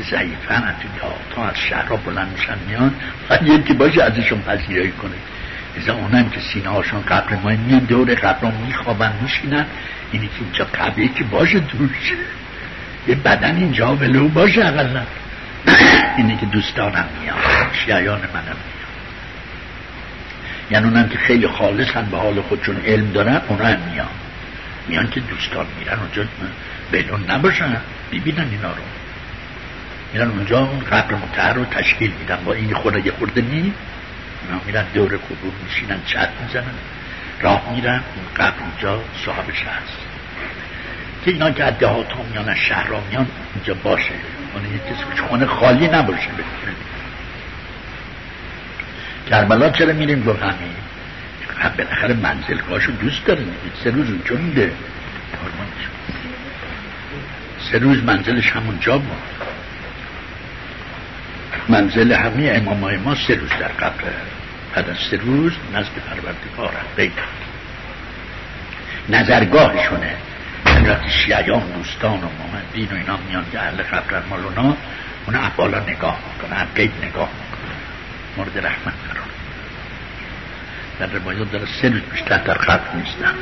که ضعیفن از تا از شهرها بلند میشن میان باید یکی باشه ازشون پذیرایی کنه. ازا اونم که سینه هاشون قبر ما میان دور قبر میخوابن میشینن، اینی که اینجا قبره که باشه توش یه بدن اینجا ولو باشه اقلا. اینی که دوستانم میان، شیعیان منم میان، یعنی اونم که خیلی خالصن به حال خودشون علم دارن، اونا هم میان که دوستان میرن اونجا بدون نباشن ببینن اینا رو، میرن اونجا اون قبر مطهر رو تشکیل میدن با این خورده خورده نیم، اونا میرن دور قبور میشینن چت میزنن راه میرن، اون قبر اونجا صاحبش هست که اینا که از دهات ها میان از شهر ها میان اونجا باشه، اون یه کسی خونه خالی نباشه. کربلا چرا میریم گفت همین بالاخره منزلگاهشو دوست داره، 3 روز اونجا میده، 3 روز منزلش همونجا بود. منزل همه امامای ما 3 روز در قبر، بعد از 3 روز نزد پروردگار بیت نظرگاهشونه. وقتی شیعیان دوستان و محمدین و اینا میان که اهل قبر مال اونا بالا نگاه میکنه، از قید نگاه میکنه، مورد رحمت قرار. در روایات داره 3 روز بیشتر در قبر نیستن.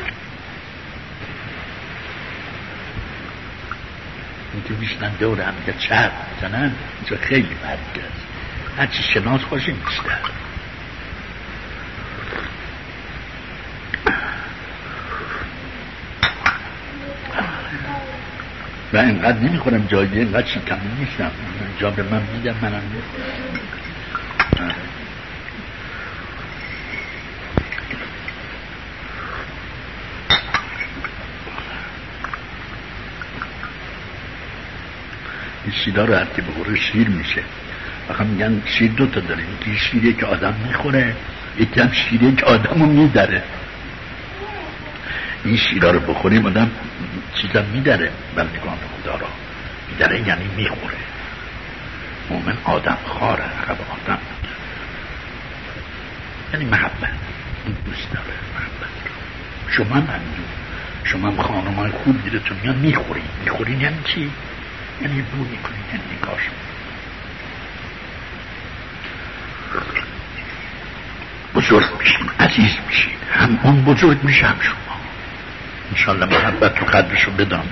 این که بیشتن دور هم که چرد میزنن اینجا خیلی برگه است، هرچی شناس خوشی بیشتر. و اینقدر نمیخورم جایی، اینقدر شکمی نیستم، اینجا به من میدم منم این شیرها رو هرکی بخوره شیر میشه. آخه میگن شیر 2 تا داره، یکی شیره که آدم میخوره، یکی هم شیره که آدم رو میدره. این شیرها رو بخوریم آدم چیزا میدره، بندگان خدا را میدره یعنی میخوره. مومن آدم خاره، عقب آدم یعنی محبت، این دوست داره محبت رو. شما هم شما هم خانم های خوب دیرتون میان میخورین یعنی چی؟ یعنی بو میکنین، یعنی نگاش بزرگ میشین، عزیز میشین، هم اون بزرگ میشه هم شما. انشالله محبت رو قدرش رو بدان.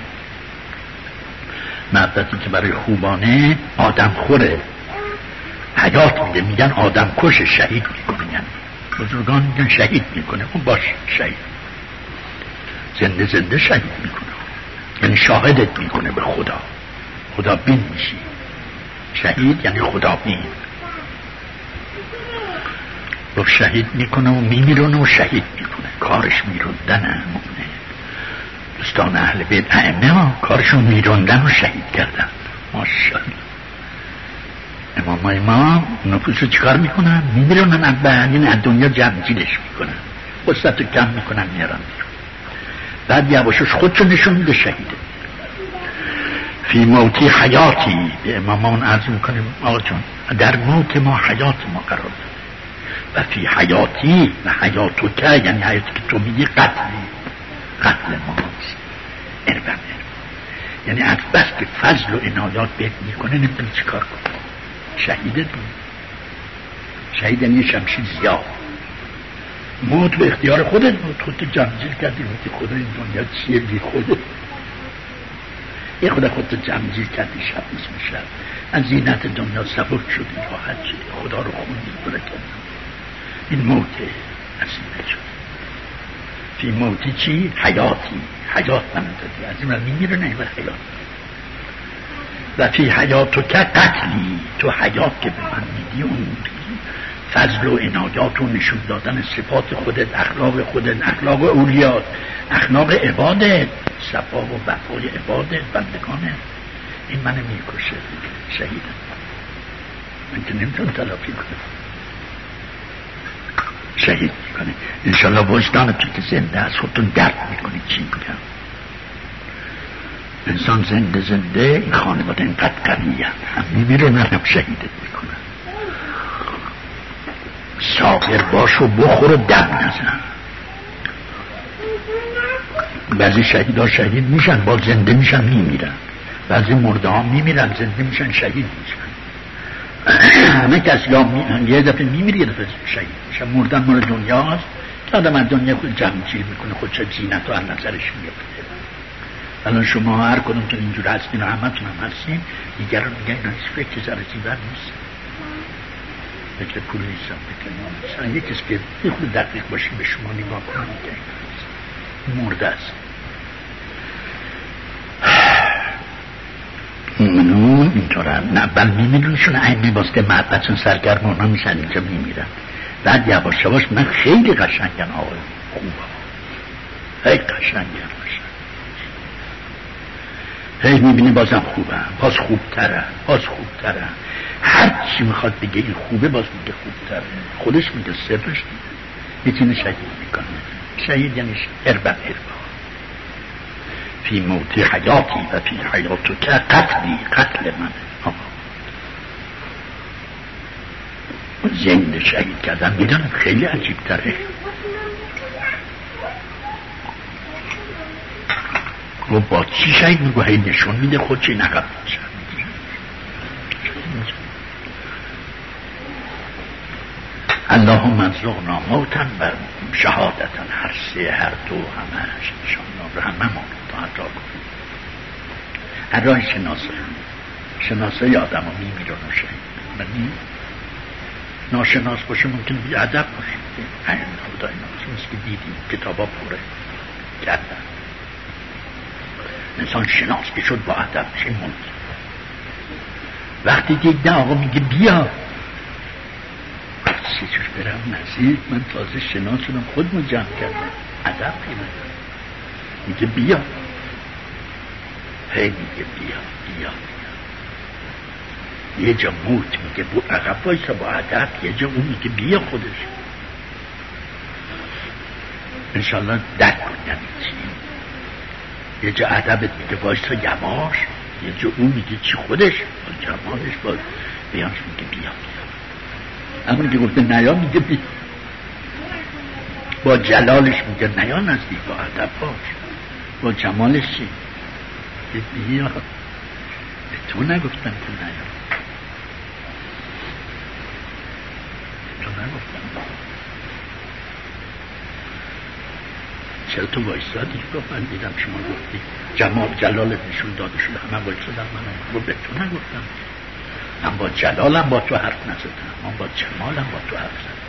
محبتی که برای خوبانه آدم خوره، حیات میده، میگن آدم کش، شهید میکنه، یعنی بزرگان میگن شهید میکنه، اون باش شهید، زنده شهید میکنه، یعنی شاهدت میکنه به خدا بین میشی. شهید یعنی خدا بین، و شهید میکنه و میمیرونه و شهید میکنه، کارش میروندن. دوستان اهل بیت ائمه ها کارشون میروندن و شهید کردن. ماشاءالله. امامای ما نفوس رو چیکار میکنن؟ میمیرونن، اولین از دنیا جمع‌جیرش میکنن، قصت رو کم میکنن میارن، بعد یواشش خودشو نشون میده شهیده. فی موتی حیاتی، به امامان عرض میکنیم آقا جان در موت ما حیات ما قرار داد، و فی حیاتی و حیاتو که یعنی حیاتی که تو میگی قتل ماست. یعنی از بس که فضل و عنایات بهت میکنه نمیتونی چی کار کنی، شهیده دون. شهید یعنی شمشیر زیاد، موت به اختیار خودت بود، خودت جمجیر کردی، موتی خدا این دنیا چیه بی خودت، یه خودت جمجیر کردی، شب اسم شب از زینت دنیا سبک شدی، راحت شدی، خدا رو خوندی برکت. این موته اصیل شد. فی موتی چی؟ حیاتی، حیات من دادی، از این من میمیره نمیبر حیات. و فی حیاتو که قتلی، تو حیات که به من میدی اون فضل و عنایات و نشون دادن صفات خودت، اخلاق خودت، اخلاق اولیات، اخلاق عبادت، صفا و وفای عبادت بندگانه، این منو میکشه. شهیدم من که نمیتونم تلافی کنم، شهید میکنه. انشالله وجدان تو که زنده از خودتون درد میکنی چی میگم. انسان زنده این خانواده اینقدر قویه، هم میمیرونن هم شهیدت میکنن. صابر باش و بخور و دم نزن. بعضی شهیدها شهید میشن با زنده میشن میمیرن، بعضی مرده ها میمیرن، زنده میشن، شهید میشن. همه کس یه دفعه میمیره، یه دفعه شهید میشن. مردن مال دنیاست که آدم از دنیا خود جمع جیر میکنه، خود چه زینت و از نظرش میفته. الان شما هر کدومتون اینجور هستین و همتون هم هستین، دیگران میگن اینا هیچ فکر زرزی بر نیست، فکر پول نیستم، فکر نام نیستم. یکی که یه خود دقیق باشیم به شما نگاه کنم میگن مرده است. منون اینطورم نه بل میمیرونشون عیمی باسته محبتشون سرگرم اونا میشن اینجا میمیرن. بعد یواش یواش من خیلی قشنگن آقای خوبه، خیلی قشنگن باشن، هی میبینی بازم خوبه، باز خوبتره، باز خوبتره. هر چی میخواد بگه این خوبه باز میگه خوبتره. خودش میگه سرش میتونه شهید میکنه. شهید یعنی اربا فی موت حیاتی و فی حیاتو که قتلی، قتل من زنده شهید کردن میدونم خیلی عجیب تره. و با چی شهید میگو؟ هی نشون میده خود چی نقب میشه. اللهم ارزقنا موتا و شهادتا، هر سه هر دو همش انشاءالله همه ما تا کنیم. هر راه شناسه آدم ها میمیرن و شهید. ناشناس باشه ممکن بی ادب باشه. این خدای ناس که دیدیم کتابا پوره کردن. انسان شناس که شد با ادب چه ممکن. وقتی دید نه آقا میگه بیا، چه جور برم نزدیک، من تازه شناس شدم، خودمون جمع کردم، ادب پیدا میگه بیا، هی میگه بیا یه جا موت میگه بو عقب وایسا با ادب، یه جا اون میگه بیا خودش. انشالله درک کنیم چی. یه جا ادبت میگه وایسا یواش، یه جا اون میگه چی خودش با جمالش با بیانش میگه بیا. اما که گفته نیا میگه بیا، با جلالش میگه نیا نزدیک، با ادب باش، با جمالش چی بیا. به تو نگفتم که نیا، تو نگفتم چرا تو وایستادی؟ گفت من دیدم شما گفتی جمال جلالت نشون داده شده، همه وایستادم، من گفت به تو نگفتم، من با جلالم با تو حرف نزدم، من با جمالم با تو حرف زدم.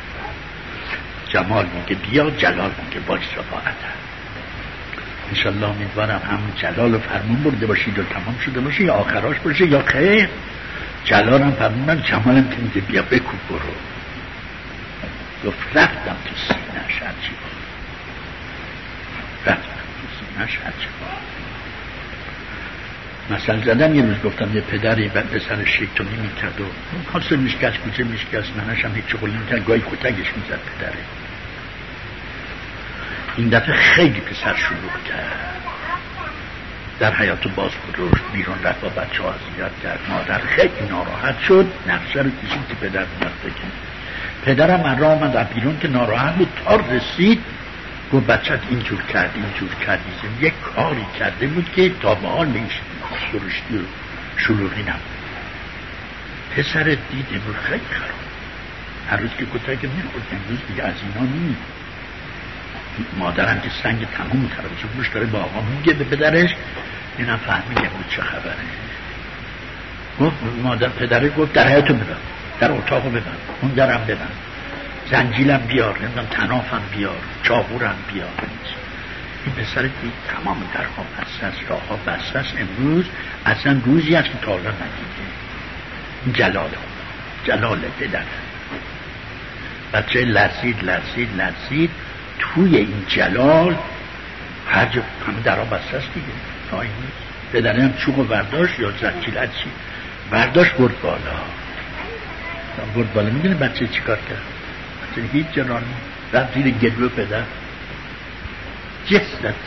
جمال میگه بیا، جلال میگه وایسا با ادب. انشالله امیدوارم هم جلال و فرمون برده باشید و تمام شده باشه، یا آخراش باشه یا خیر. جلالم فرمون، جمالم که میگه بیا بکو برو. گفت رفتم تو سینه‌اش هرچی با، رفتم تو سینه‌اش هرچی با. مثلا زدم یه روز گفتم یه پدری پسر شیطانی میکرد و حاصل میشکست، کوچه میشکست، ننش هم هیچ چغلی میکرد، گاهی کتکش میزد پدره. این دفعه خیلی پسر شلوغ کرد، در حیات باز رشد، بیرون رفت با بچه ها اذیت کرد. مادر خیلی ناراحت شد، نقشه رو کشید که پدر میاد بگیم. پدرم من را آمد از بیرون که ناراحت بود، تا رسید گفت بچت اینجور کرد یک کاری کرده بود که تا به حال نیست سرشتی و شلوغی نبود. پسر دید امروز خیلی خراب، هر روز که کتک میخورد امروز دیگه از اینا نمید. مادرم که سنگ تموم کرد روش داره با آقا میگه به پدرش، اینم فهمیده بود چه خبره. گفت مادر پدره گفت در حیاتو ببن، در اتاقو ببن، اون درم ببن، زنجیلم بیار، نمیدونم تنافم بیار، چاقورم بیار. این پسر دید تمام درها بسته است، راه ها بسته است. امروز اصلا روزی هست که تا حالا ندیده. این جلال پدر. بچه لرزید توی این جلال، هر جا همه درها بسته است دیگه، تا این پدره هم چوب و برداشت یا زنجیل چی برداشت برد بالا. میدونه بچه چی کار کرد؟ بچه هیچ جرانی رفت زیر گلو پدر، جسد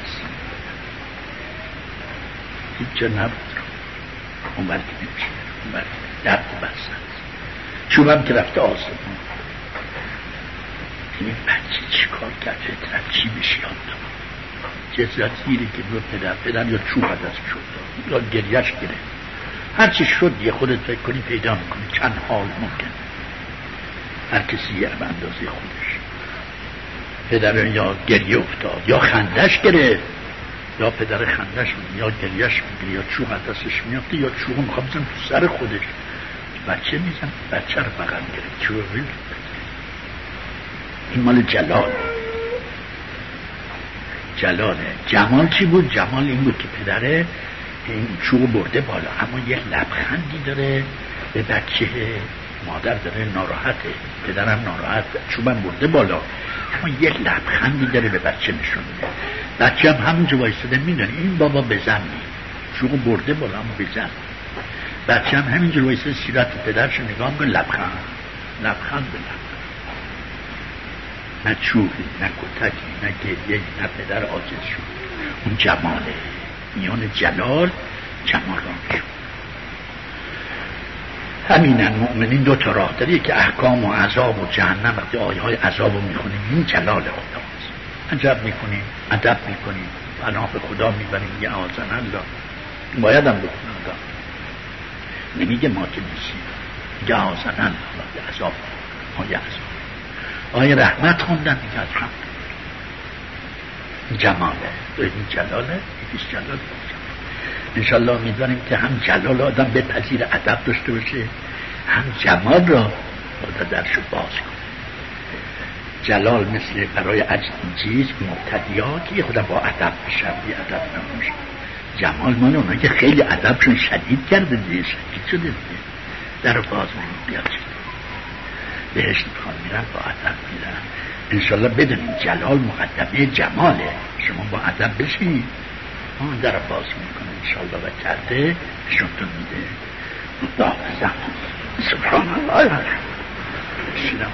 هیچ جا نبود. اون برکی نمیشه، اون برکی درد بسته چوبم که رفته آسمان. این بچه چی کار کرد؟ فطرت چی بشه یاد دارم. جزیری که بود پدر یا چوب از شد یا گریهش گرفت، هرچی شد یه خودت فکر کنی پیدا میکنی چند حال ممکن، هر کسی یه به اندازه خودش. پدر یا گریه افتاد یا خندش گرفت، یا پدر خندش یا گریهش میگیره یا چوب از دستش میافته یا چوب میخواد بزن تو سر خودش، بچه میزن بچه رو بغل گرفت چوب. این مال جلاله. جمال چی بود؟ جمال این بود که پدره این چوب برده بالا، اما یک لبخندی داره به بچه، مادر داره ناراحته، پدرم ناراحت، چوبم برده بالا اما یک لبخندی داره به بچه نشون میده. بچه هم همونجا وایساده میدونه این بابا بزن، چوب برده بالا اما بزن. بچه هم همینجا وایساده سیرت پدرش نگاه میکنه، لبخند به لبخند. نه چوبی، نه کتکی، نه گریه، نه پدر عاجز شد. اون جماله، میان جلال جمال را شد. همینن مؤمنین دو تا راه داره که احکام و عذاب و جهنم. وقتی آیه های عذاب رو میخونیم این جلال خداست، عجب میکنیم، ادب میکنیم، پناه به خدا میبریم، یه آزن الله باید هم بکنم الله نمیگه ما که نیستیم، میگه آزن الله یه عذاب، آیه عذاب، آیه رحمت خوندن میگه الحمد جماله. این جلاله، یکیش جلاله. انشالله میدونیم که هم جلال آدم به پذیر ادب داشته باشه، هم جمال را خدا درشو باز کنه. جلال مثل برای عجیز مبتدیات یه خدا با ادب بشن، بی ادب نموشه. جمال مال اونا که خیلی ادبشون شدید کرده دیگه، شدید شده دیگه، در باز نمید بیاد شده بهشت میخوان میرن با ادب میرن. انشالله بدونیم جلال مقدمه جماله، شما با ادب بشین آن در باز میکنه انشالله و کرده شمتون میده. سبحان الله سلام.